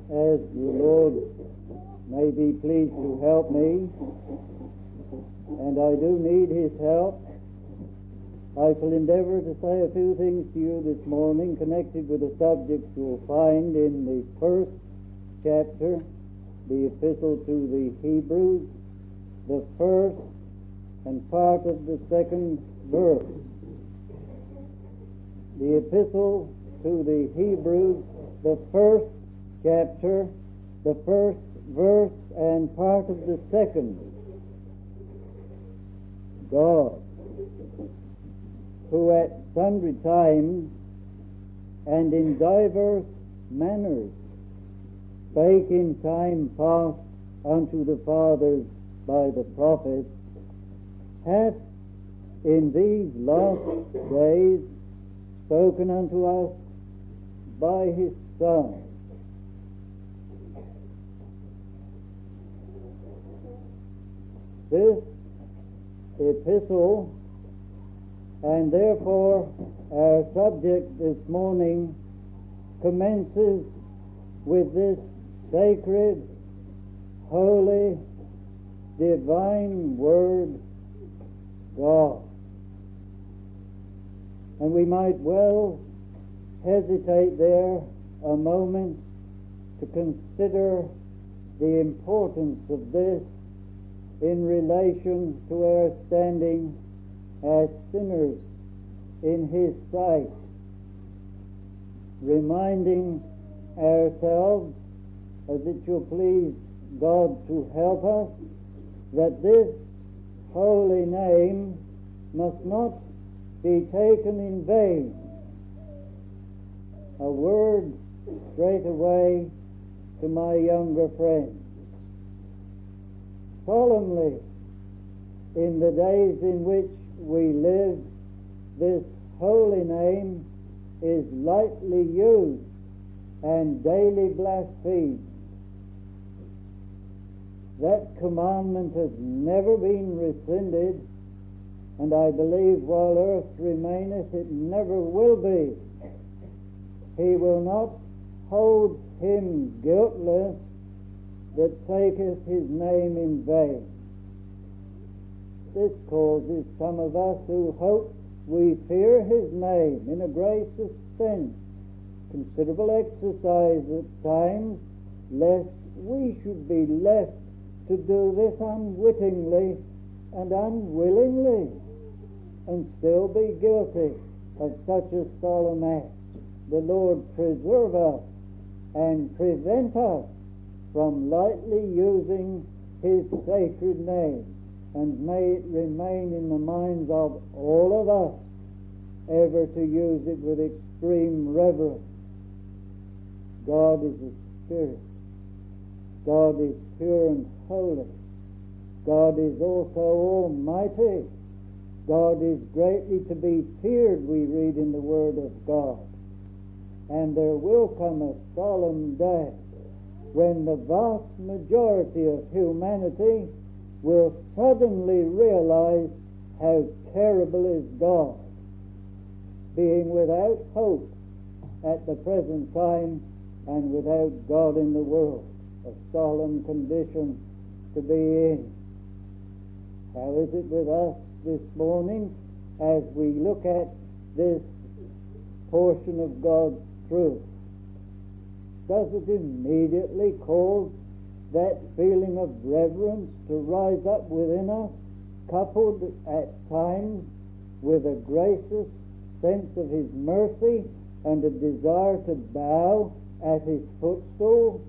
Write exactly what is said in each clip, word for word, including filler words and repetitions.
as the Lord may be pleased to help me, and I do need His help, I shall endeavor to say a few things to you this morning connected with the subjects you'll find in the first chapter, the epistle to the Hebrews, the first and part of the second verse. The epistle to the Hebrews, the first chapter, the first verse and part of the second. God, who at sundry times and in divers manners spake in time past unto the fathers by the prophets, hath in these last days spoken unto us by His Son. This epistle, and therefore our subject this morning, commences with this sacred, holy, divine word, God. And we might well hesitate there a moment to consider the importance of this in relation to our standing as sinners in His sight, reminding ourselves, as it shall please God to help us, that this holy name must not be taken in vain. A word straight away to my younger friends. Solemnly, in the days in which we live, this holy name is lightly used and daily blasphemed. That commandment has never been rescinded, and I believe while earth remaineth it never will be. He will not hold him guiltless that taketh his name in vain. This causes some of us who hope we fear His name in a gracious sense considerable exercise at times, lest we should be left to do this unwittingly and unwillingly and still be guilty of such a solemn act. The Lord preserve us and prevent us from lightly using His sacred name, and may it remain in the minds of all of us ever to use it with extreme reverence. God is a spirit. God is pure and holy. God is also almighty. God is greatly to be feared, we read in the Word of God. And there will come a solemn day when the vast majority of humanity will suddenly realize how terrible is God, being without hope at the present time and without God in the world. A solemn condition to be in. How is it with us this morning as we look at this portion of God's truth? Does it immediately cause that feeling of reverence to rise up within us, coupled at times with a gracious sense of His mercy and a desire to bow at His footstool?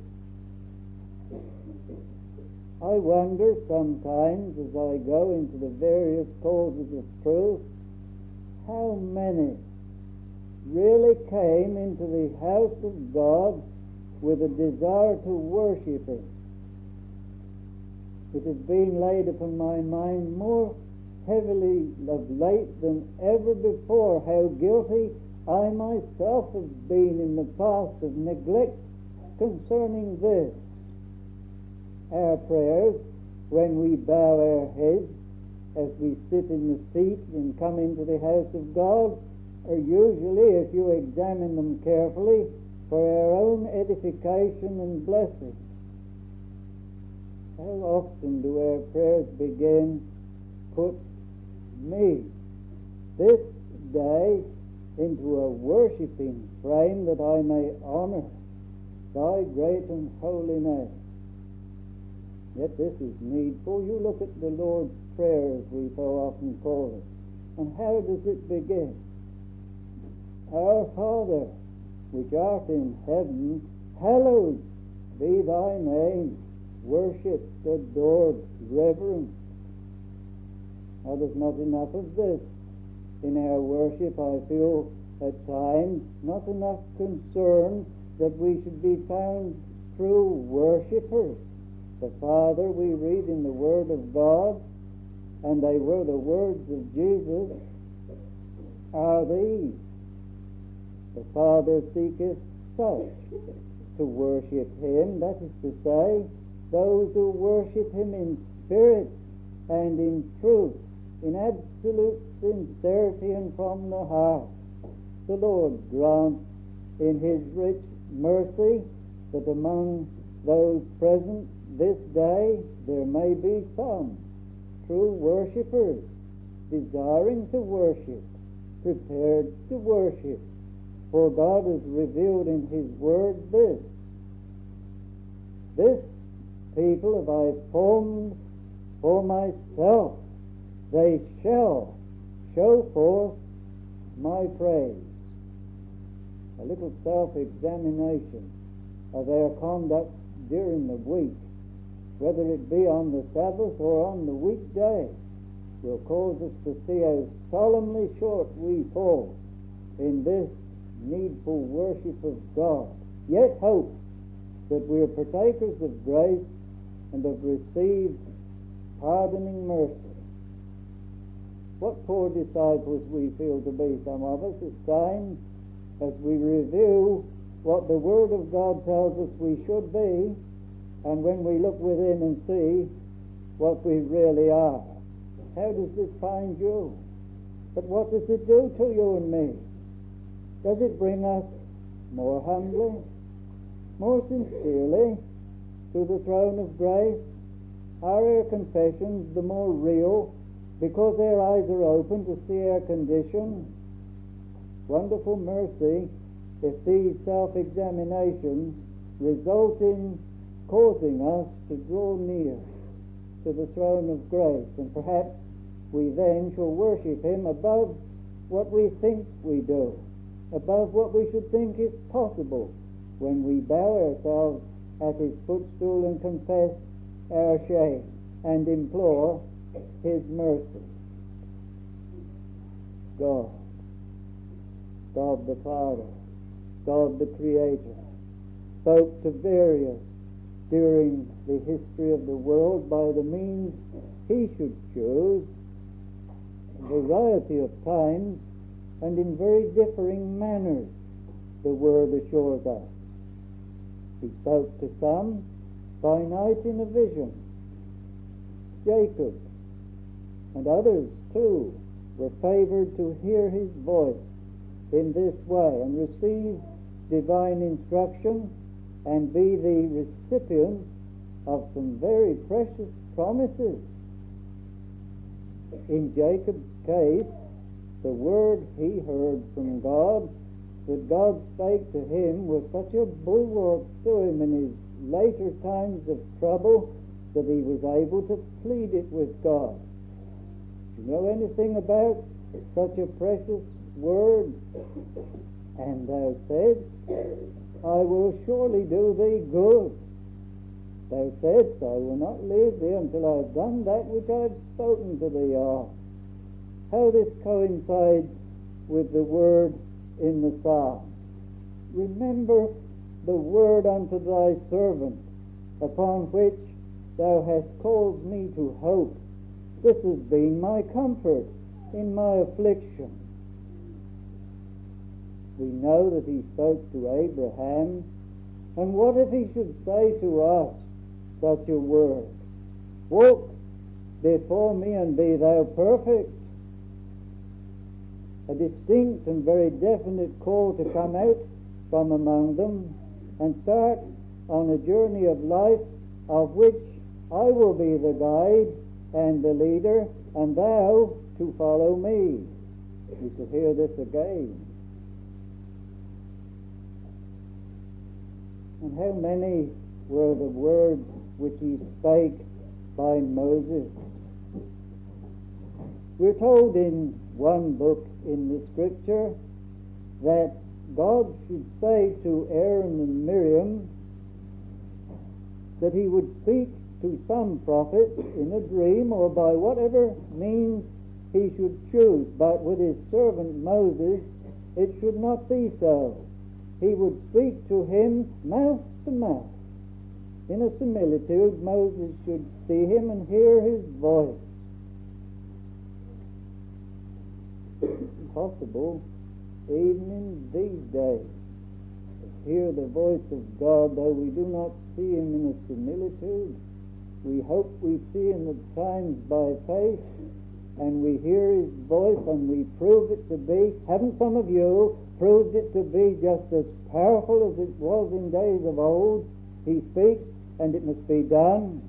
I wonder sometimes as I go into the various causes of truth, how many really came into the house of God with a desire to worship Him. It has been laid upon my mind more heavily of late than ever before how guilty I myself have been in the past of neglect concerning this. Our prayers, when we bow our heads as we sit in the seat and come into the house of God, are usually, if you examine them carefully, for our own edification and blessing. How often do our prayers begin, put me this day into a worshipping frame that I may honour thy great and holy name. Yet this is needful. You look at the Lord's Prayer, as we so often call it, and how does it begin? Our Father, which art in heaven, hallowed be thy name, worshipped, adored, reverenced. Now, there's not enough of this in our worship, I feel at times, not enough concern that we should be found true worshippers. The Father, we read in the Word of God, and they were the words of Jesus, are these: the Father seeketh such to worship him, that is to say, those who worship him in spirit and in truth, in absolute sincerity and from the heart. The Lord grant in his rich mercy that among those present this day there may be some true worshippers, desiring to worship, prepared to worship. For God has revealed in his word this: this people have I formed for myself, they shall show forth my praise. A little self-examination of our conduct during the week, whether it be on the Sabbath or on the weekday, will cause us to see how solemnly short we fall in this needful worship of God, yet hope that we are partakers of grace and have received pardoning mercy. What poor disciples we feel to be, some of us, at times, as we review what the Word of God tells us we should be, and when we look within and see what we really are. How does this find you? But what does it do to you and me? Does it bring us more humbly, more sincerely to the throne of grace? Are our confessions the more real because our eyes are open to see our condition? Wonderful mercy if these self-examinations result in causing us to draw near to the throne of grace, and perhaps we then shall worship him above what we think we do, above what we should think is possible, when we bow ourselves at his footstool and confess our shame and implore his mercy. God, God the Father, God the Creator, spoke to various during the history of the world by the means he should choose, a variety of times and in very differing manners, the Word assures us. He spoke to some by night in a vision. Jacob and others too were favored to hear his voice in this way and receive divine instruction and be the recipient of some very precious promises. In Jacob's case, the word he heard from God, that God spake to him, was such a bulwark to him in his later times of trouble that he was able to plead it with God. Do you know anything about such a precious word? And thou saidst, I will surely do thee good. Thou saidst, I will not leave thee until I have done that which I have spoken to thee of. How this coincides with the word in the Psalm. Remember the word unto thy servant, upon which thou hast called me to hope. This has been my comfort in my affliction. We know that he spoke to Abraham, and what if he should say to us such a word? Walk before me and be thou perfect. A distinct and very definite call to come out from among them and start on a journey of life of which I will be the guide and the leader, and thou to follow me. We shall hear this again. And how many were the words which he spake by Moses? We're told in one book in the Scripture that God should say to Aaron and Miriam that he would speak to some prophet in a dream or by whatever means he should choose, but with his servant Moses it should not be so. He would speak to him mouth to mouth. In a similitude, Moses should see him and hear his voice. Possible even in these days to hear the voice of God, though we do not see him in a similitude. We hope we see him at times by faith, and we hear his voice and we prove it to be. Haven't some of you proved it to be just as powerful as it was in days of old? He speaks and it must be done.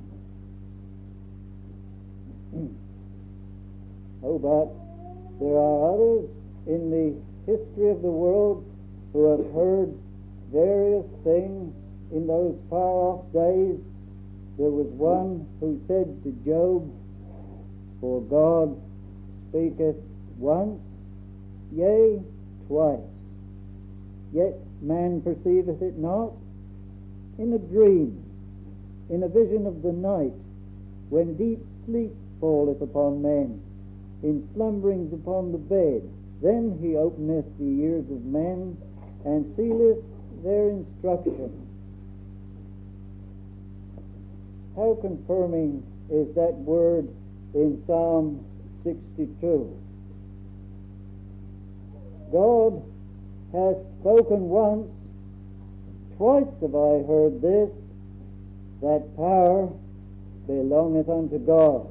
Oh, but there are others in the history of the world who have heard various things in those far-off days. There was one who said to Job, "For God speaketh once, yea, twice, yet man perceiveth it not. In a dream, in a vision of the night, when deep sleep falleth upon men, in slumberings upon the bed, then he openeth the ears of men, and sealeth their instruction." How confirming is that word in Psalm sixty-two. God hath spoken once, twice have I heard this, that power belongeth unto God.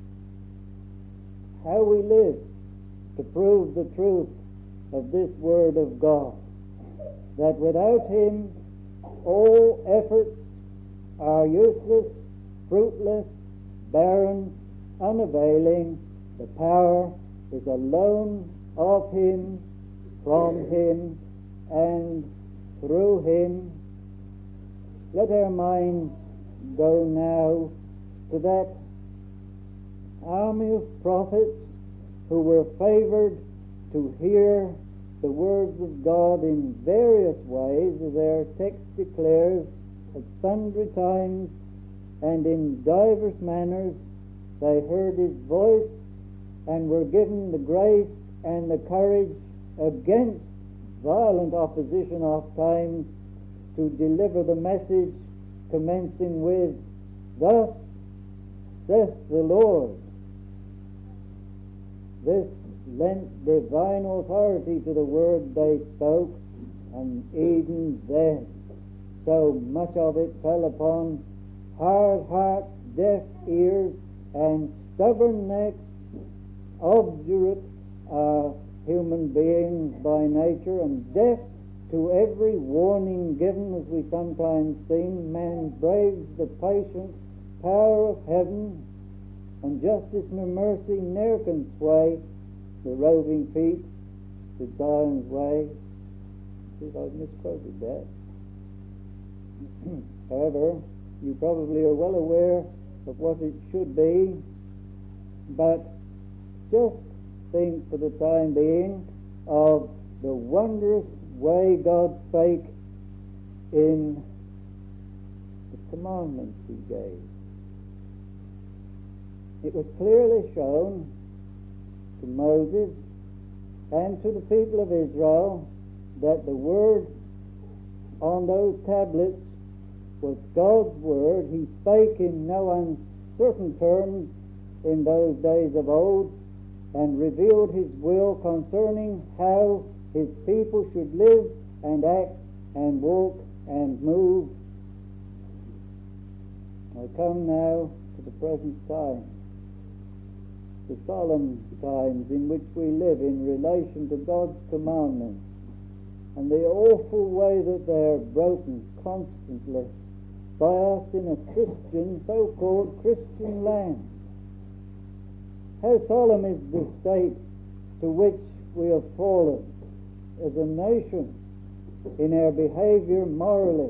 How we live to prove the truth of this word of God, that without him all efforts are useless, fruitless, barren, unavailing. The power is alone of him, from him, and through him. Let our minds go now to that army of prophets who were favored to hear the words of God in various ways, as our text declares, at sundry times and in divers manners. They heard his voice and were given the grace and the courage against violent opposition oft times to deliver the message, commencing with, "Thus saith the Lord." This lent divine authority to the word they spoke, and even then so much of it fell upon hard hearts, deaf ears, and stubborn necks. Obdurate are human beings by nature, and deaf to every warning given, as we sometimes sing. Man braves the patient power of heaven, and justice nor mercy ne'er can sway the roving feet to Zion's way. See if I've misquoted that. However, you probably are well aware of what it should be, but just think for the time being of the wondrous way God spake in the commandments he gave. It was clearly shown to Moses and to the people of Israel that the word on those tablets was God's word. He spake in no uncertain terms in those days of old, and revealed his will concerning how his people should live and act and walk and move. I come now to the present time, the solemn times in which we live in relation to God's commandments. and the awful way that they are broken constantly by us in a Christian, so-called Christian land. How solemn is the state to which we have fallen as a nation in our behavior morally.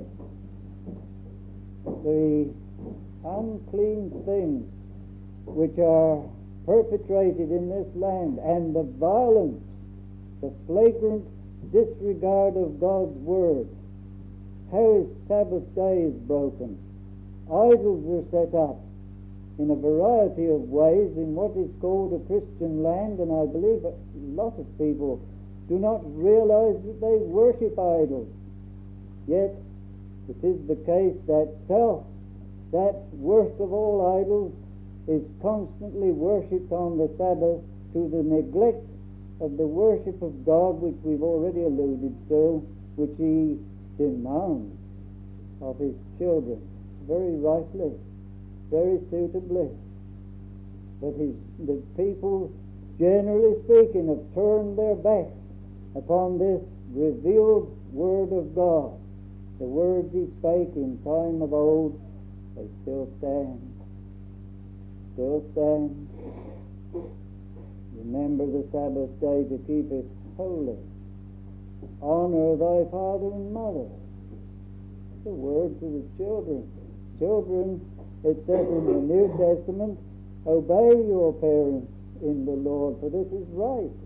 The unclean things which are perpetrated in this land, and the violence, the flagrant disregard of God's word. How His Sabbath day is broken. Idols are set up in a variety of ways in what is called a Christian land, and I believe a lot of people do not realize that they worship idols. Yet it is the case that self, that worst of all idols, is constantly worshipped on the Sabbath to the neglect of the worship of God, which we've already alluded to, which He demands of His children, very rightly, very suitably. But his, the people, generally speaking, have turned their backs upon this revealed Word of God. The words He spake in time of old, they still stand. Still stand. Remember the Sabbath day to keep it holy. Honor thy father and mother. The word to the children. Children, it says in the New Testament, obey your parents in the Lord, for this is right.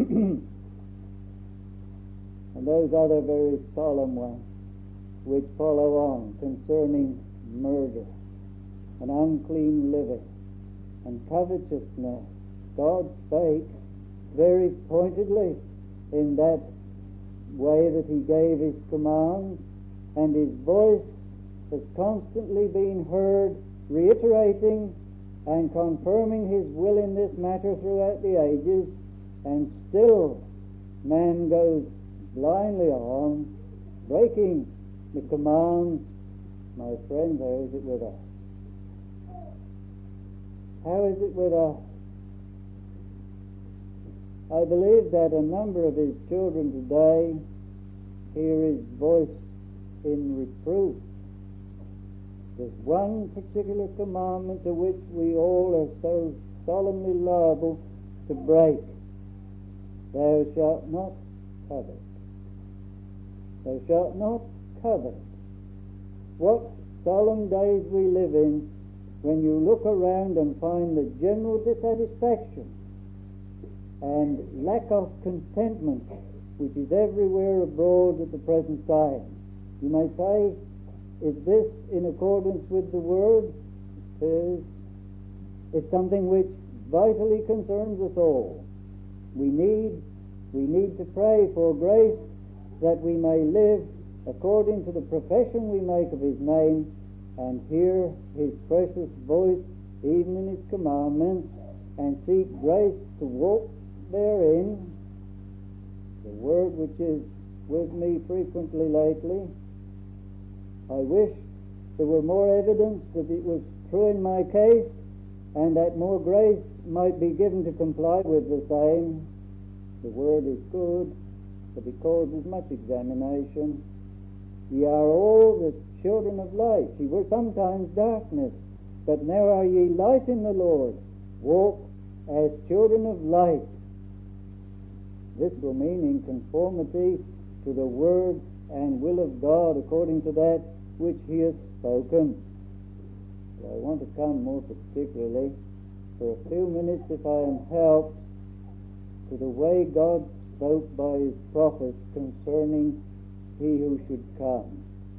And those other very solemn ones which follow on concerning murder and unclean living and covetousness. God spake very pointedly in that way that He gave His commands, and His voice has constantly been heard reiterating and confirming His will in this matter throughout the ages, and still man goes blindly on, breaking the commands. My friend, how is it with us? How is it with us? I believe that a number of His children today hear His voice in reproof. There's one particular commandment to which we all are so solemnly liable to break. Thou shalt not covet. Thou shalt not covet. What solemn days we live in when you look around and find the general dissatisfaction and lack of contentment which is everywhere abroad at the present time. You may say, is this in accordance with the Word? It is. It's something which vitally concerns us all. We need, we need to pray for grace that we may live according to the profession we make of His name and hear His precious voice even in His commandments and seek grace to walk therein. The word which is with me frequently lately, I wish there were more evidence that it was true in my case and that more grace might be given to comply with the same. The word is good, but it causes much examination. Ye are all the children of light. Ye were sometimes darkness, but now are ye light in the Lord. Walk as children of light. This will mean in conformity to the word and will of God according to that which He has spoken. But I want to come more particularly for a few minutes, if I am helped, to the way God spoke by His prophets concerning He who should come.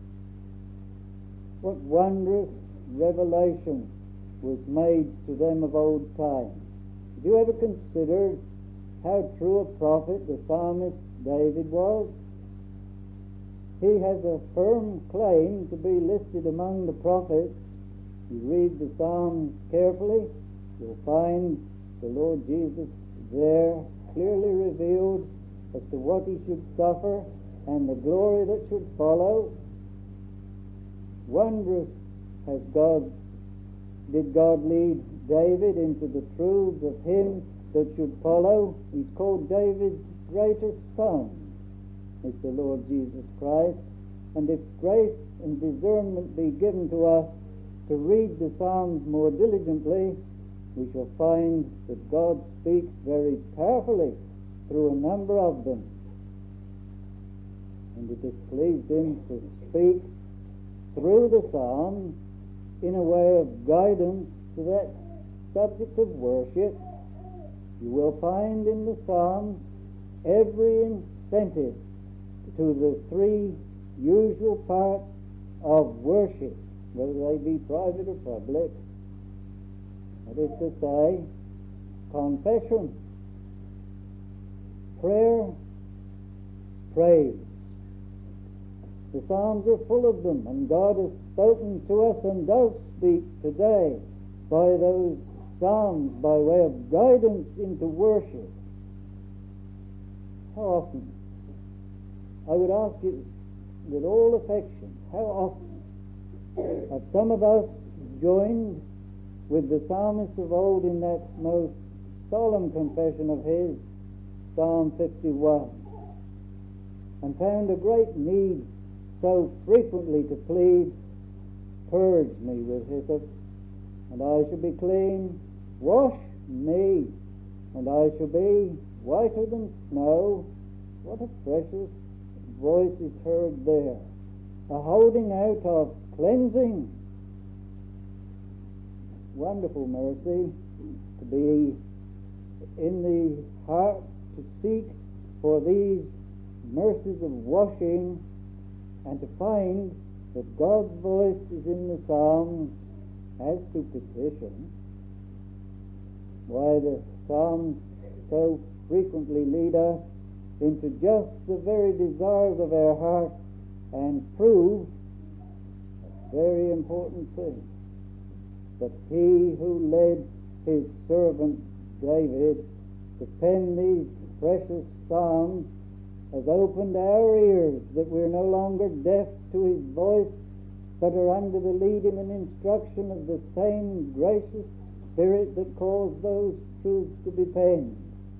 What wondrous revelation was made to them of old time. Have you ever considered how true a prophet the psalmist David was? He has a firm claim to be listed among the prophets. You read the Psalms carefully, you'll find the Lord Jesus there clearly revealed as to what He should suffer and the glory that should follow. Wondrous has God, did God lead David into the truths of Him that should follow. He's called David's greatest son. is the Lord Jesus Christ. And if grace and discernment be given to us to read the Psalms more diligently, we shall find that God speaks very powerfully through a number of them. And it has pleased him to speak through the Psalms in a way of guidance to that subject of worship. You will find in the Psalms every incentive to the three usual parts of worship, whether they be private or public. That is to say, confession, prayer, praise. The Psalms are full of them, and God has spoken to us and does speak today by those Psalms by way of guidance into worship. How often? I would ask you with all affection, how often have some of us joined with the psalmist of old in that most solemn confession of his, Psalm fifty-one, and found a great need so frequently to plead, purge me with hyssop, and I shall be clean, wash me, and I shall be whiter than snow. What a precious voice is heard there, a holding out of cleansing. Wonderful mercy to be in the heart to seek for these mercies of washing, and to find that God's voice is in the Psalms as to petition. Why, the Psalms so frequently lead us into just the very desires of our heart and prove a very important thing, that he who led his servant David to pen these precious Psalms has opened our ears, that we're no longer deaf to his voice, but are under the leading and instruction of the same gracious Spirit that caused those truths to be penned.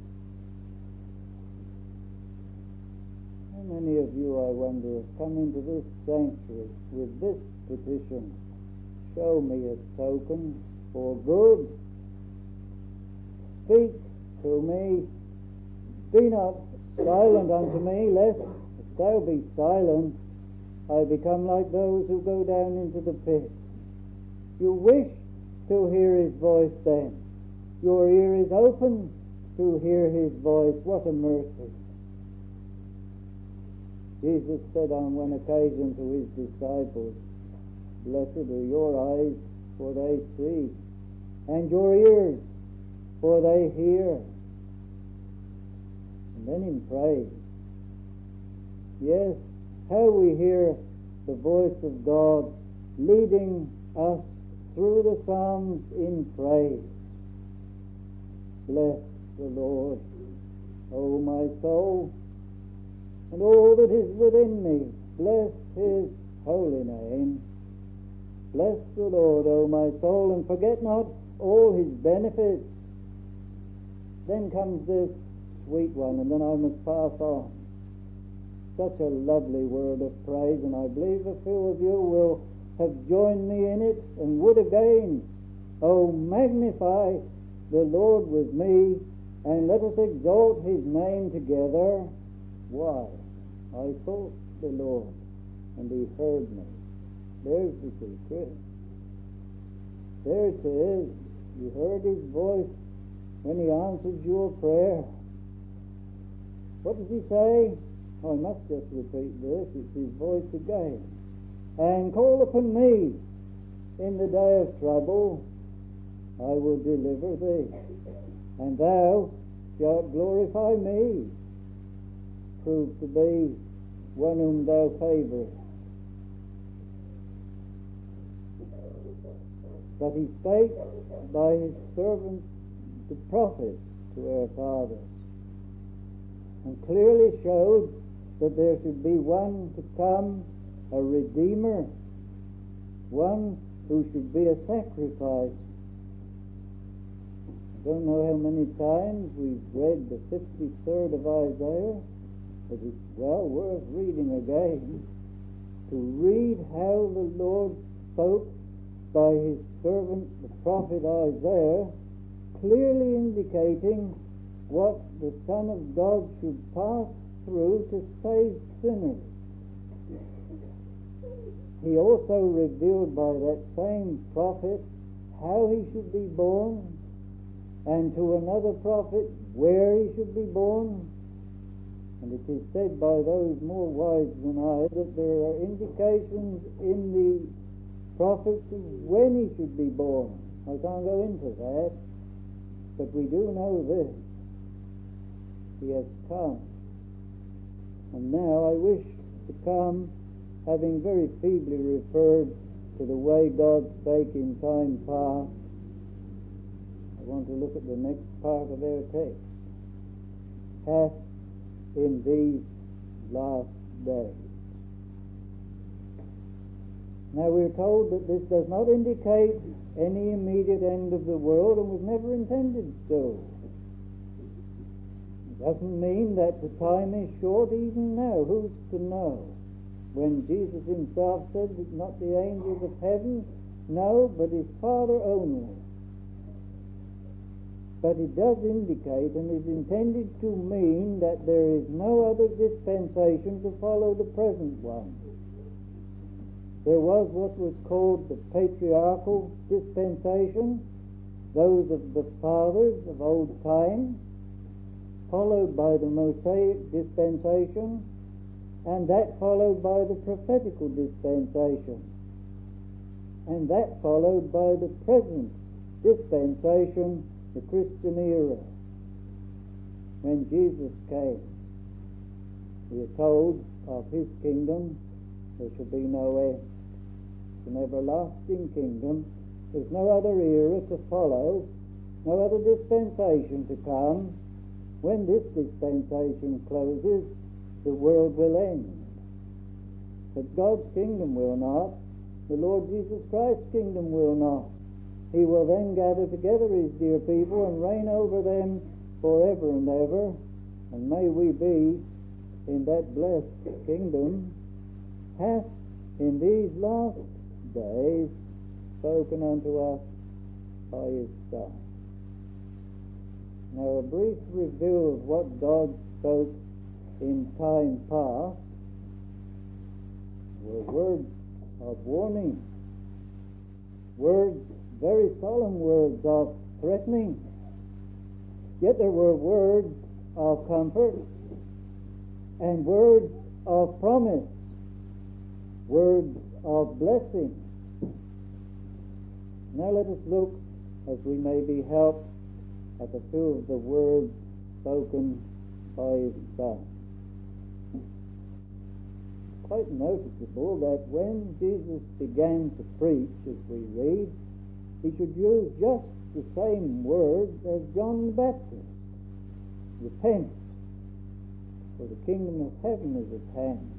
How many of you, I wonder, have come into this sanctuary with this petition? Show me a token for good. Speak to me. Be not silent unto me, lest, if thou be silent, I become like those who go down into the pit. You wish to hear his voice then. Your ear is open to hear his voice. What a mercy. Jesus said on one occasion to his disciples, blessed are your eyes, for they see, and your ears, for they hear. And then in praise, yes, how we hear the voice of God leading us through the Psalms in praise. Bless the Lord, O my soul, and all that is within me. Bless his holy name. Bless the Lord, O my soul, and forget not all his benefits. Then comes this sweet one, and then I must pass on. Such a lovely word of praise, and I believe a few of you will have joined me in it and would again. Oh, magnify the Lord with me, and let us exalt his name together. Why? I sought the Lord, and he heard me. There's the secret. There it is. You heard his voice when he answered your prayer. What does he say? Oh, I must just repeat this. It's his voice again. And call upon me in the day of trouble. I will deliver thee, and thou shalt glorify me. Prove to be one whom thou favorest. But he spake by his servant the prophet to our fathers, and clearly showed that there should be one to come, a Redeemer, one who should be a sacrifice. I don't know how many times we've read the fifty-third of Isaiah, But it's well worth reading again to read how the Lord spoke by his servant, the prophet Isaiah, clearly indicating what the Son of God should pass through to save sinners. He also revealed by that same prophet how he should be born, and to another prophet where he should be born. And it is said by those more wise than I that there are indications in the prophets of when he should be born. I can't go into that, but we do know this: he has come. And now I wish to come, having very feebly referred to the way God spake in time past. I want to look at the next part of our text. Hath in these last days. Now we're told that this does not indicate any immediate end of the world, and was never intended so. It doesn't mean that the time is short even now. Who's to know? When Jesus himself said that not the angels of heaven know, but his Father only. But it does indicate and is intended to mean that there is no other dispensation to follow the present one. There was what was called the patriarchal dispensation, those of the fathers of old time, followed by the Mosaic dispensation, and that followed by the prophetical dispensation, and that followed by the present dispensation, the Christian era. When Jesus came, we are told of his kingdom there shall be no end. It's an everlasting kingdom. There's no other era to follow, no other dispensation to come. When this dispensation closes, the world will end. But God's kingdom will not. The Lord Jesus Christ's kingdom will not. He will then gather together his dear people and reign over them forever and ever. And may we be in that blessed kingdom. Hath in these last days spoken unto us by his Son. Now a brief review of what God spoke in time past were words of warning, words, very solemn words of threatening. Yet there were words of comfort and words of promise, words of blessing. Now let us look, as we may be helped, at a few of the words spoken by his Son. Quite noticeable that when Jesus began to preach, as we read, he should use just the same words as John the Baptist. Repent, for the kingdom of heaven is at hand.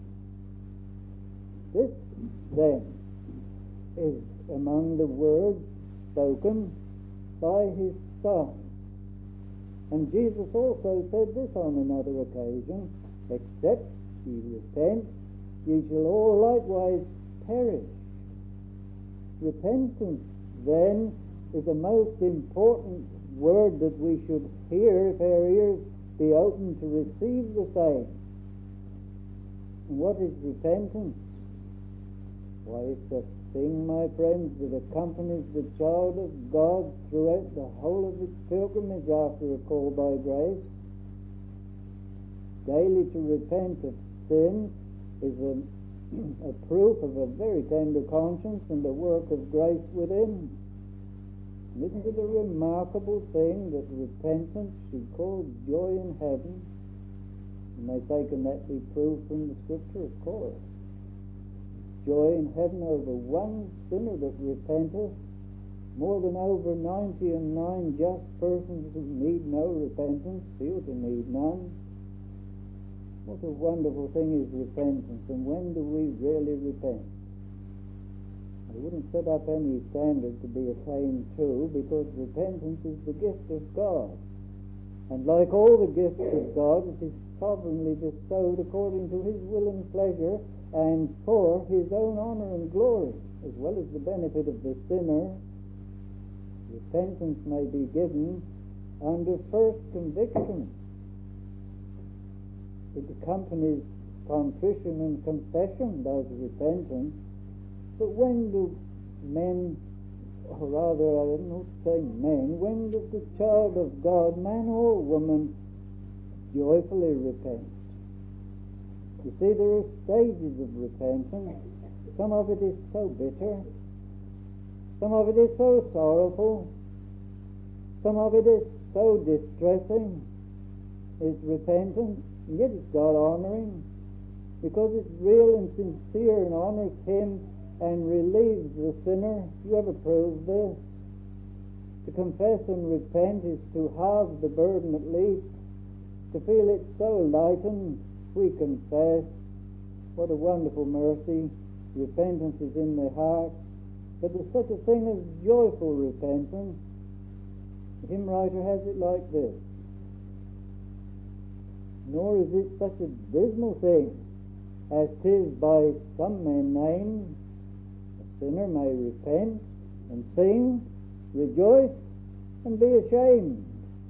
This, then, is among the words spoken by his Son. And Jesus also said this on another occasion: except ye repent, ye shall all likewise perish. Repentance, then, is the most important word that we should hear if our ears be open to receive the same. And what is repentance? Why, it's a thing, my friends, that accompanies the child of God throughout the whole of its pilgrimage after a call by grace. Daily to repent of sin is a, a proof of a very tender conscience and the work of grace within. And isn't it a remarkable thing that repentance should cause joy in heaven? You may say, can that be proved from the Scripture? Of course. Joy in heaven over one sinner that repenteth, more than over ninety and nine just persons who need no repentance, feel to need none. What a wonderful thing is repentance, and when do we really repent? I wouldn't set up any standard to be attained to, because repentance is the gift of God. And like all the gifts of God, it is sovereignly bestowed according to his will and pleasure, and for his own honor and glory, as well as the benefit of the sinner, repentance may be given under first conviction. It accompanies contrition and confession, does repentance. But when do men, or rather I don't know to say men, when does the child of God, man or woman, joyfully repent? You see, there are stages of repentance. Some of it is so bitter. Some of it is so sorrowful. Some of it is so distressing. It's repentance, and yet it's God-honoring, because it's real and sincere and honors Him and relieves the sinner. You ever prove this? To confess and repent is to halve the burden at least, to feel it so lightened. We confess. What a wonderful mercy. Repentance is in the heart. But there's such a thing as joyful repentance. The hymn writer has it like this: nor is it such a dismal thing as 'tis by some men named. A sinner may repent and sing, rejoice and be ashamed.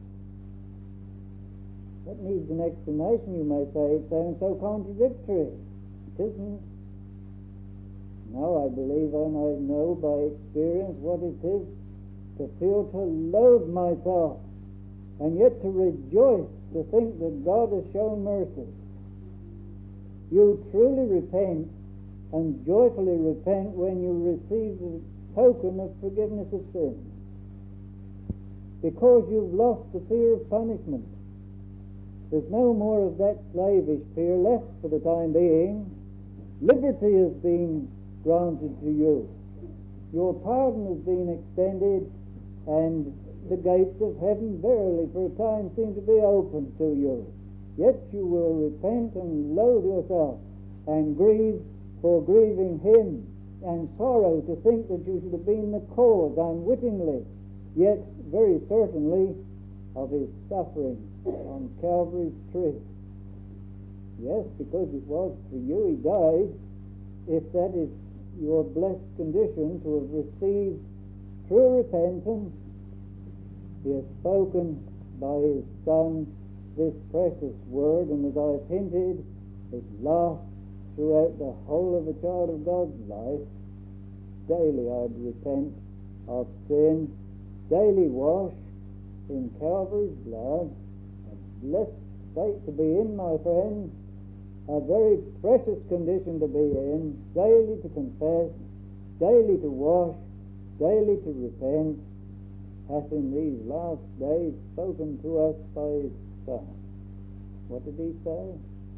That needs an explanation, you may say. It sounds so contradictory. It isn't. Now I believe and I know by experience what it is to feel to loathe myself, and yet to rejoice to think that God has shown mercy. You truly repent and joyfully repent when you receive the token of forgiveness of sin, because you've lost the fear of punishment. There's no more of that slavish fear left for the time being. Liberty has been granted to you. Your pardon has been extended, and the gates of heaven verily for a time seem to be open to you. Yet you will repent and loathe yourself and grieve for grieving Him, and sorrow to think that you should have been the cause unwittingly, yet very certainly, of His suffering on Calvary's tree. Yes, because it was for you He died. If that is your blessed condition, to have received true repentance, He has spoken by His Son this precious word, and as I've hinted, it lasts throughout the whole of a child of God's life. Daily I'd repent of sin, daily wash in Calvary's blood. A blessed state to be in, my friends, a very precious condition to be in, daily to confess, daily to wash, daily to repent, hath in these last days spoken to us by His Son. What did He say?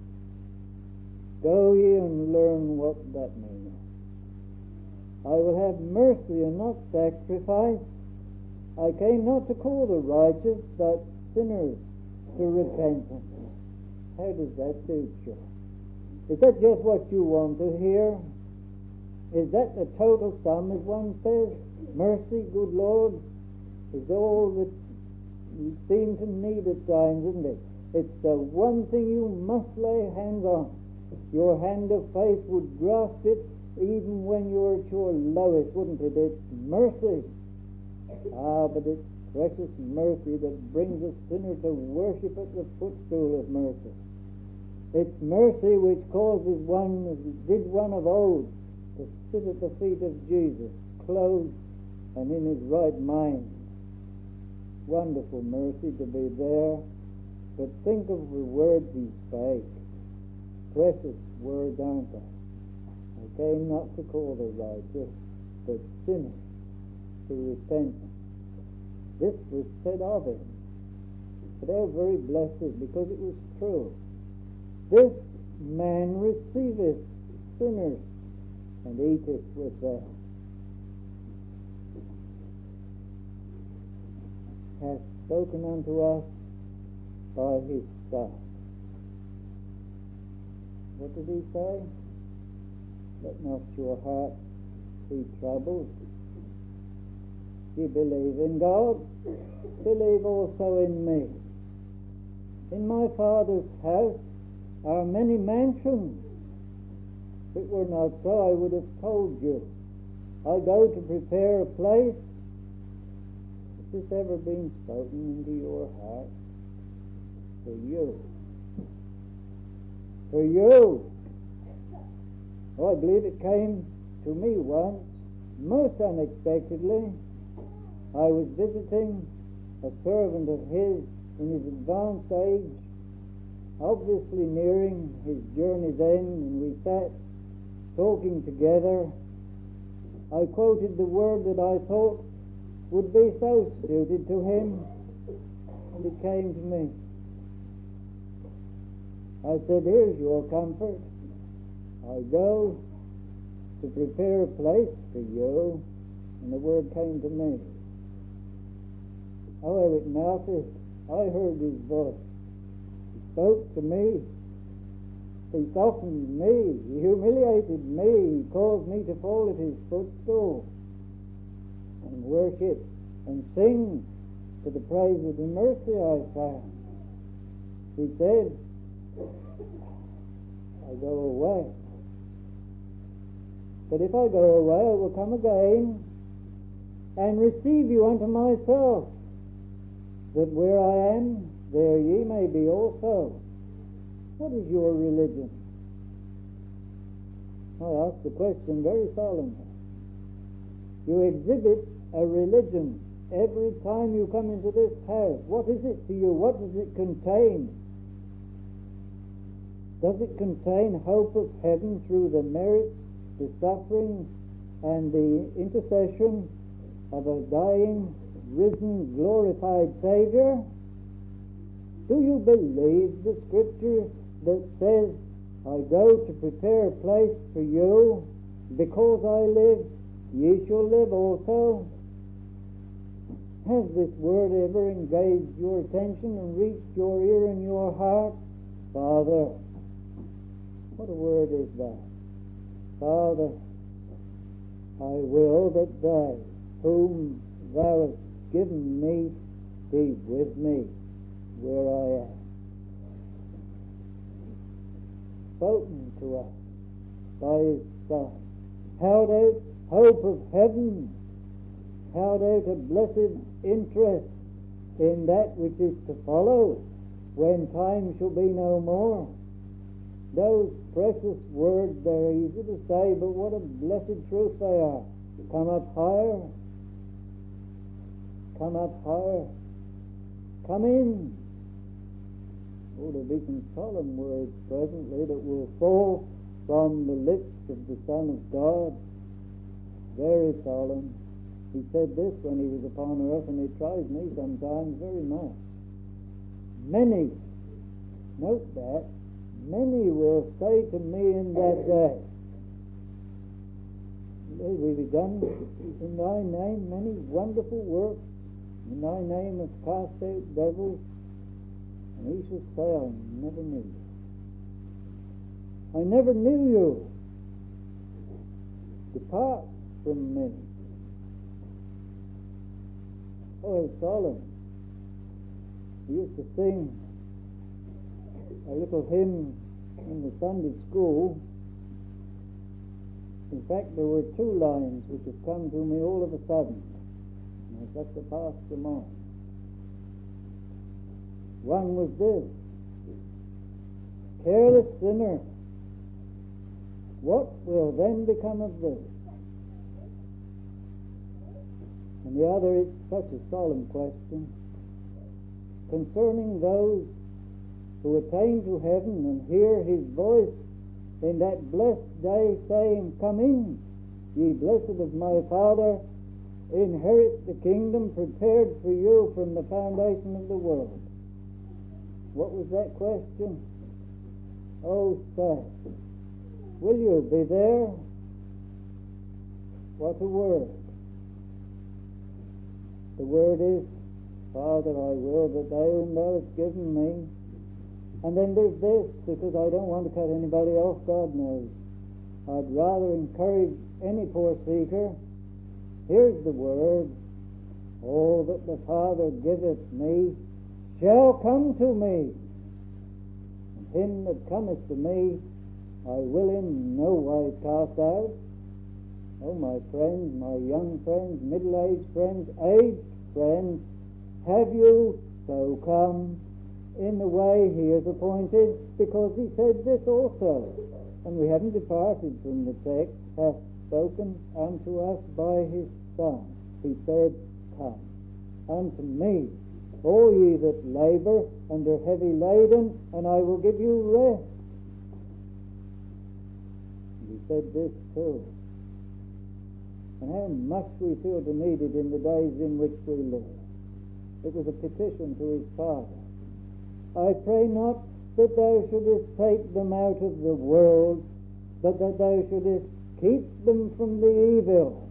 Go ye and learn what that meaneth. I will have mercy and not sacrifice. I came not to call the righteous, but sinners to repentance. How does that suit you? Is that just what you want to hear? Is that the total sum, as one says? Mercy, good Lord, is all that you seem to need at times, isn't it? It's the one thing you must lay hands on. Your hand of faith would grasp it even when you're at your lowest, wouldn't it? It's mercy. Ah, but it's precious mercy that brings a sinner to worship at the footstool of mercy. It's mercy which causes one, as did one of old, to sit at the feet of Jesus, clothed and in his right mind. Wonderful mercy to be there. But think of the words He spake. Precious words, aren't they? I came not to call the righteous, but sinners to repentance. This was said of Him. But they were very blessed, because it was true. This man receiveth sinners and eateth with them. Hath spoken unto us by His Son. What did He say? Let not your heart be troubled. You believe in God, believe also in me. In my Father's house are many mansions. If it were not so, I would have told you. I go to prepare a place. Has this ever been spoken into your heart? For you. For you. Oh, I believe it came to me once, most unexpectedly. I was visiting a servant of his in his advanced age, obviously nearing his journey's end, and we sat talking together. I quoted the word that I thought would be so suited to him, and it came to me. I said, here's your comfort. I go to prepare a place for you, and the word came to me. However, it melted. I heard his voice. He spoke to me. He softened me. He humiliated me. He caused me to fall at his footstool and worship and sing to the praise of the mercy I found. He said, I go away. But if I go away, I will come again and receive you unto myself, that where I am, there ye may be also. What is your religion? I ask the question very solemnly. You exhibit a religion every time you come into this house. What is it to you? What does it contain? Does it contain hope of heaven through the merit, the suffering, and the intercession of a dying, risen, glorified Savior? Do you believe the scripture that says, I go to prepare a place for you, because I live, ye shall live also? Has this word ever engaged your attention and reached your ear and your heart? Father, what a word is that? Father, I will that they whom thou hast given me be with me where I am. Spoken to us by his Son. Held out hope of heaven. Held out a blessed interest in that which is to follow when time shall be no more. Those precious words, they're easy to say, but what a blessed truth they are. Come up higher. Come up higher. Come in. Oh, there'll be some solemn words presently that will fall from the lips of the Son of God. Very solemn. He said this when he was upon earth, and it tries me sometimes very much. Many, note that, many will say to me in that day, we've begun in thy name many wonderful works. In thy name have cast out devils. And he shall say, I never knew you. I never knew you. Depart from me. Oh, it's solemn. We used to sing a little hymn in the Sunday school. In fact, there were two lines which have come to me all of a sudden. And I've got to pass them on. One was this: careless sinner, what will then become of thee? And the other is such a solemn question concerning those who attain to heaven and hear his voice in that blessed day saying, come in, ye blessed of my Father, inherit the kingdom prepared for you from the foundation of the world. What was that question? Oh, say, will you be there? What a word. The word is, Father, I will that they whom thou hast given me. And then there's this, because I don't want to cut anybody off, God knows. I'd rather encourage any poor seeker. Here's the word: all that the Father giveth me shall come to me, him that cometh to me, I will in no wise cast out. Oh, my friends, my young friends, middle-aged friends, aged friends, have you so come in the way he has appointed? Because he said this also, and we haven't departed from the text, hath spoken unto us by his Son. He said, come unto me, all ye that labour and are heavy laden, and I will give you rest. And he said this too. And how much we feel to need it in the days in which we live. It was a petition to his Father. I pray not that thou shouldest take them out of the world, but that thou shouldest keep them from the evil.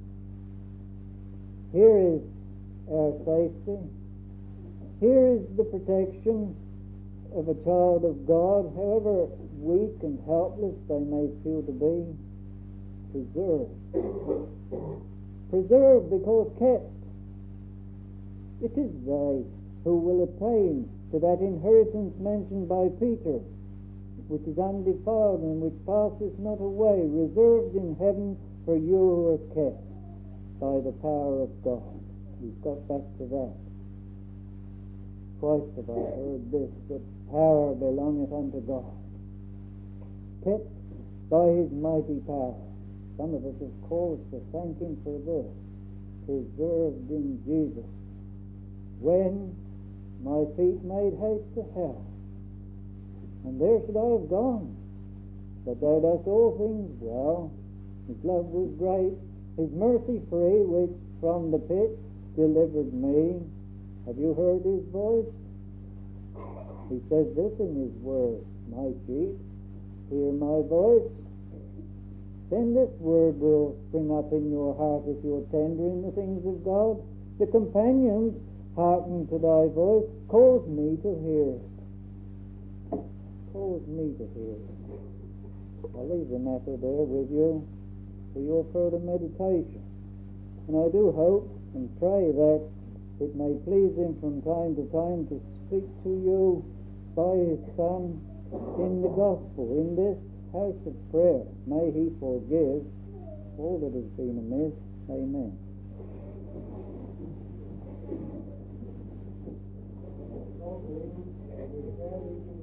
Here is our safety. Here is the protection of a child of God, however weak and helpless they may feel to be. Preserved. Preserved because kept. It is they who will attain to that inheritance mentioned by Peter, which is undefiled and which passeth not away, reserved in heaven for you who are kept by the power of God. We've got back to that. Twice have I heard this, that power belongeth unto God. Kept by his mighty power. Some of us have cause to thank him for this. Preserved in Jesus. When my feet made haste to hell, and there should I have gone. But thou dost all things well. His love was great. His mercy free, which from the pit delivered me. Have you heard his voice? He says this in his word, my sheep, hear my voice. Then this word will spring up in your heart if you're tender in the things of God. The companions hearken to thy voice. Cause me to hear it. Cause me to hear it. I'll leave the matter there with you for your further meditation. And I do hope and pray that it may please him from time to time to speak to you by his Son in the gospel, in this house of prayer. May he forgive all that has been amiss. Amen.